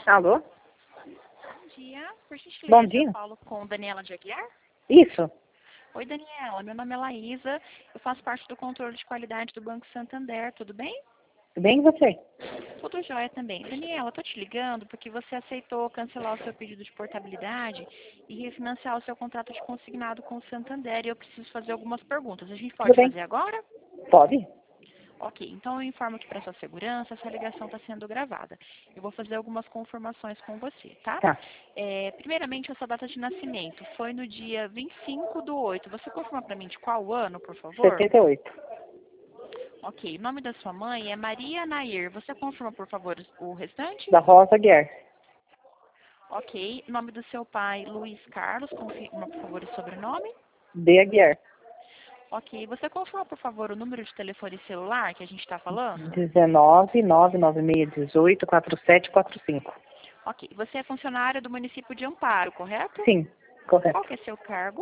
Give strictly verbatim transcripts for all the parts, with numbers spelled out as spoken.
Alô? Bom dia. Por gentileza, Bom dia. eu falo com Daniela de Aguiar. Isso. Oi, Daniela. Meu nome é Laísa. Eu faço parte do controle de qualidade do Banco Santander. Tudo bem? Tudo bem e você? Tudo jóia também. Daniela, eu tô te ligando porque você aceitou cancelar o seu pedido de portabilidade e refinanciar o seu contrato de consignado com o Santander. E eu preciso fazer algumas perguntas. A gente Tudo pode bem? fazer agora? Pode? Ok, então eu informo que para sua segurança, essa ligação está sendo gravada. Eu vou fazer algumas confirmações com você, tá? Tá. É, primeiramente, a sua data de nascimento foi no dia vinte e cinco do oito. Você confirma para mim de qual ano, por favor? setenta e oito. Ok, o nome da sua mãe é Maria Nair. Você confirma, por favor, o restante? Da Rosa Guiar. Ok, o nome do seu pai, Luiz Carlos. Confirma, por favor, o sobrenome? D. Aguiar. Ok, você confirma, por favor, o número de telefone celular que a gente está falando? dezenove, nove nove seis, dezoito, quatro sete quatro cinco. Ok, você é funcionária do município de Amparo, correto? Sim, correto. Qual que é seu cargo?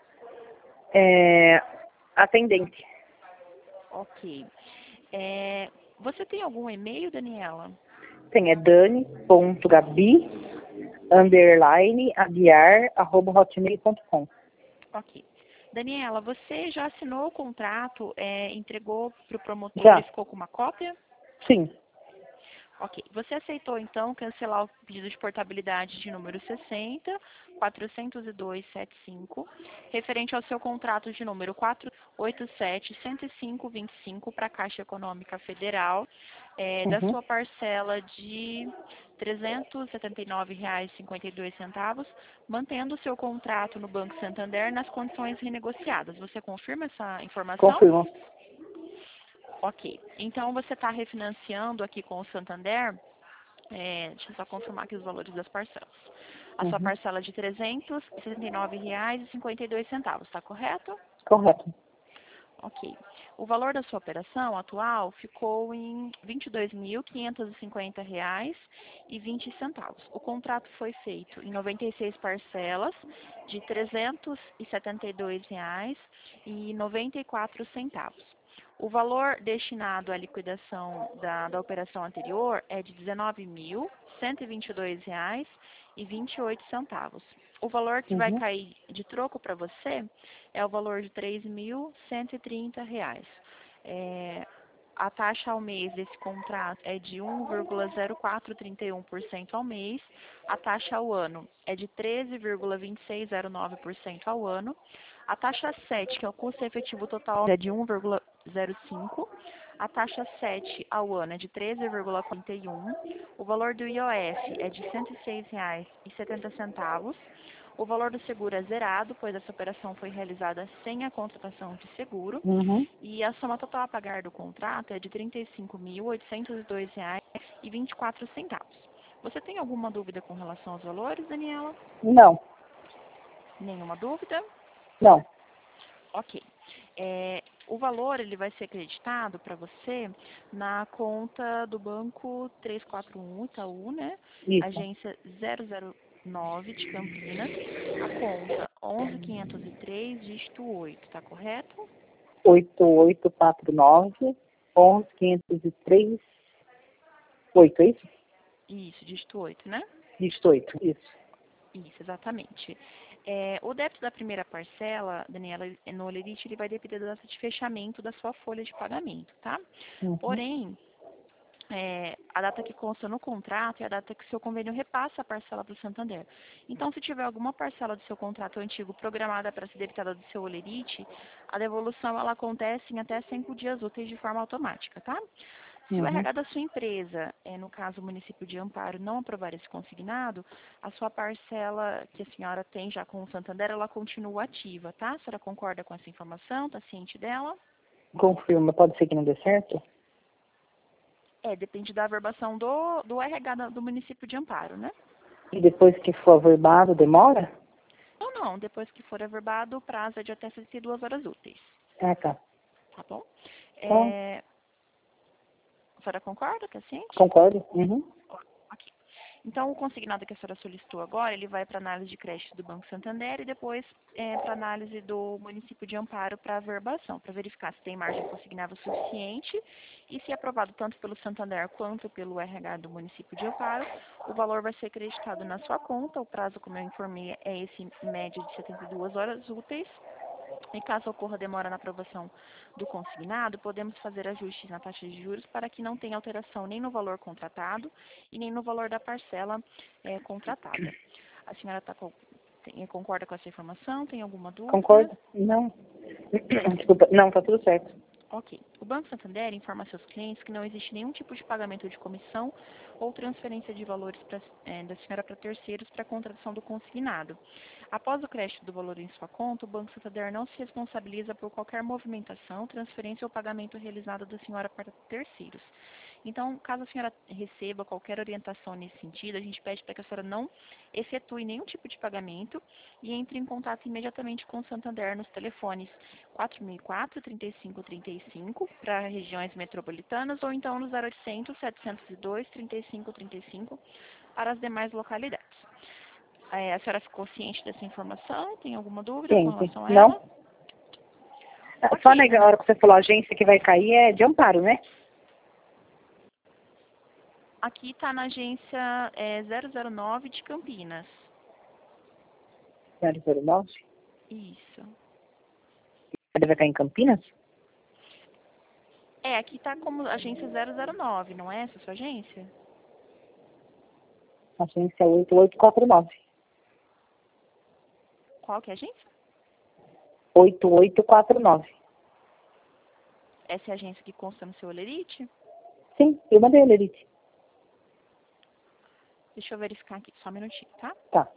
É, atendente. Ok. É, você tem algum e-mail, Daniela? Tem, é dani.gabi, underline, aguiar, arroba hotmail ponto com. Ok. Daniela, você já assinou o contrato, é, entregou para o promotor Já. e ficou com uma cópia? Sim. Ok. Você aceitou, então, cancelar o pedido de portabilidade de número sessenta, quatrocentos e dois, setenta e cinco, referente ao seu contrato de número quatrocentos e oitenta e sete, cento e cinco, vinte e cinco para a Caixa Econômica Federal, é, da Uhum. sua parcela de trezentos e setenta e nove reais e cinquenta e dois centavos, mantendo o seu contrato no Banco Santander nas condições renegociadas. Você confirma essa informação? Confirmo. Ok. Então, você está refinanciando aqui com o Santander, é, deixa eu só confirmar aqui os valores das parcelas. A sua Uhum. parcela é de trezentos e setenta e nove reais e cinquenta e dois centavos, está correto? Correto. Ok. O valor da sua operação atual ficou em vinte e dois mil quinhentos e cinquenta reais e vinte centavos. O contrato foi feito em noventa e seis parcelas de trezentos e setenta e dois reais e noventa e quatro centavos. O valor destinado à liquidação da, da operação anterior é de dezenove mil cento e vinte e dois reais e vinte e oito centavos. O valor que vai Uhum. cair de troco para você é o valor de três mil cento e trinta reais. É, a taxa ao mês desse contrato é de um vírgula zero quatro três um por cento ao mês. A taxa ao ano é de treze vírgula dois seis zero nove por cento ao ano. A taxa sete, que é o custo efetivo total, é de um vírgula zero cinco. A taxa sete ao ano é de treze vírgula quarenta e um. O valor do I O F é de cento e seis reais e setenta centavos. O valor do seguro é zerado, pois essa operação foi realizada sem a contratação de seguro. Uhum. E a soma total a pagar do contrato é de trinta e cinco mil oitocentos e dois reais e vinte e quatro centavos. Você tem alguma dúvida com relação aos valores, Daniela? Não. Nenhuma dúvida? Não. Ok. É, o valor ele vai ser acreditado para você na conta do banco trezentos e quarenta e um Itaú, né? Isso. Agência zero zero nove de Campinas. A conta onze mil quinhentos e três, dígito oito, tá correto? oito oito quatro nove, onze, quinhentos e três, oito, é isso? Isso, dígito oito, né? Dígito oito. Isso. Isso, exatamente. É, o débito da primeira parcela, Daniela, no Olerite, ele vai depender da data de fechamento da sua folha de pagamento, tá? Uhum. Porém, é, a data que consta no contrato é a data que o seu convênio repassa a parcela para o Santander. Então, se tiver alguma parcela do seu contrato antigo programada para ser debitada do seu Olerite, a devolução ela acontece em até cinco dias úteis de forma automática, tá? Se o Uhum. R H da sua empresa, é, no caso o município de Amparo, não aprovar esse consignado, a sua parcela que a senhora tem já com o Santander, ela continua ativa, tá? A senhora concorda com essa informação? Está ciente dela? Confirma. Pode ser que não dê certo? É, depende da averbação do, do R H da- do município de Amparo, né? E depois que for averbado, demora? Não, não. Depois que for averbado, o prazo é de até sessenta e duas horas úteis, Ah, tá. tá bom? Então, É, a senhora concorda, tá ciente? concordo. Uhum. Ok. Então, o consignado que a senhora solicitou agora, ele vai para análise de crédito do Banco Santander e depois é, para análise do município de Amparo para averbação, para verificar se tem margem consignável suficiente e se aprovado tanto pelo Santander quanto pelo R H do município de Amparo, o valor vai ser creditado na sua conta. O prazo, como eu informei, é esse em média de setenta e duas horas úteis. E caso ocorra demora na aprovação do consignado, podemos fazer ajustes na taxa de juros para que não tenha alteração nem no valor contratado e nem no valor da parcela é, contratada. A senhora tá com, tem, concorda com essa informação? Tem alguma dúvida? Concordo? Não. Desculpa. Não, tá tudo certo. Ok. O Banco Santander informa a seus clientes que não existe nenhum tipo de pagamento de comissão ou transferência de valores pra, é, da senhora para terceiros para a contratação do consignado. Após o crédito do valor em sua conta, o Banco Santander não se responsabiliza por qualquer movimentação, transferência ou pagamento realizado da senhora para terceiros. Então, caso a senhora receba qualquer orientação nesse sentido, a gente pede para que a senhora não efetue nenhum tipo de pagamento e entre em contato imediatamente com o Santander nos telefones quatro mil e quatro, trinta e cinco trinta e cinco para regiões metropolitanas ou então no zero oitocentos, setecentos e dois, trinta e cinco trinta e cinco para as demais localidades. É, a senhora ficou ciente dessa informação? Tem alguma dúvida com Gente, relação a ela? não. Só Ok. na hora que você falou a agência que vai cair é de Amparo, né? Aqui está na agência é, zero zero nove de Campinas. zero zero nove. Isso. Ele vai cair em Campinas? É, aqui está como agência zero zero nove, não é essa a sua agência? Agência oito oito quatro nove. Qual que é a agência? oito oito quatro nove. Essa é a agência que consta no seu Olerite? Sim, eu mandei ele, Elite. Deixa eu verificar aqui, só um minutinho, tá? Tá.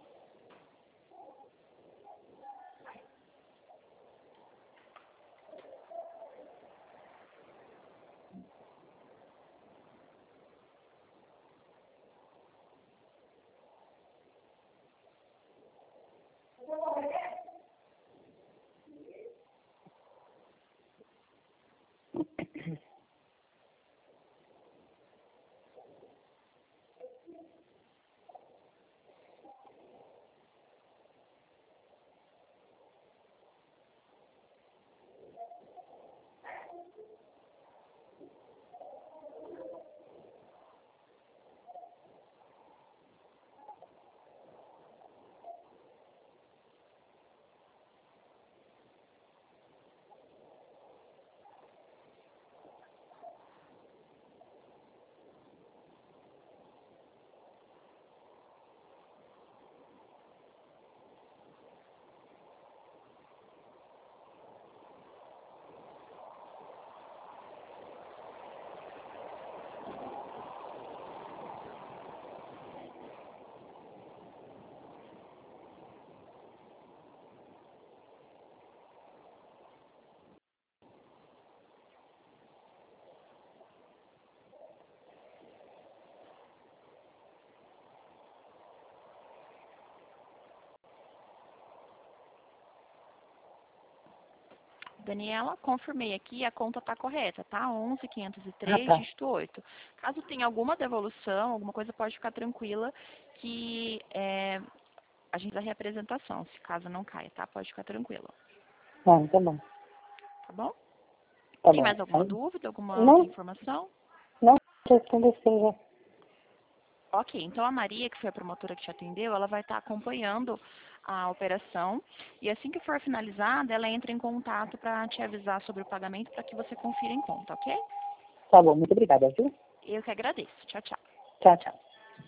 Daniela, confirmei aqui, a conta está correta, tá? onze mil quinhentos e Ah, três, tá. dígito oito. Caso tenha alguma devolução, alguma coisa, pode ficar tranquila que é, a gente dá reapresentação, se caso não caia, tá? Pode ficar tranquila, Ah, tá bom. tá bom? Tá Tem bom. mais alguma dúvida, alguma outra Não, informação? não, já respondeu já. Ok, então a Maria, que foi a promotora que te atendeu, ela vai estar acompanhando a operação e assim que for finalizada, ela entra em contato para te avisar sobre o pagamento para que você confira em conta, ok? Tá bom, muito obrigada, viu? Eu que agradeço. Tchau, tchau. Tchau, tchau.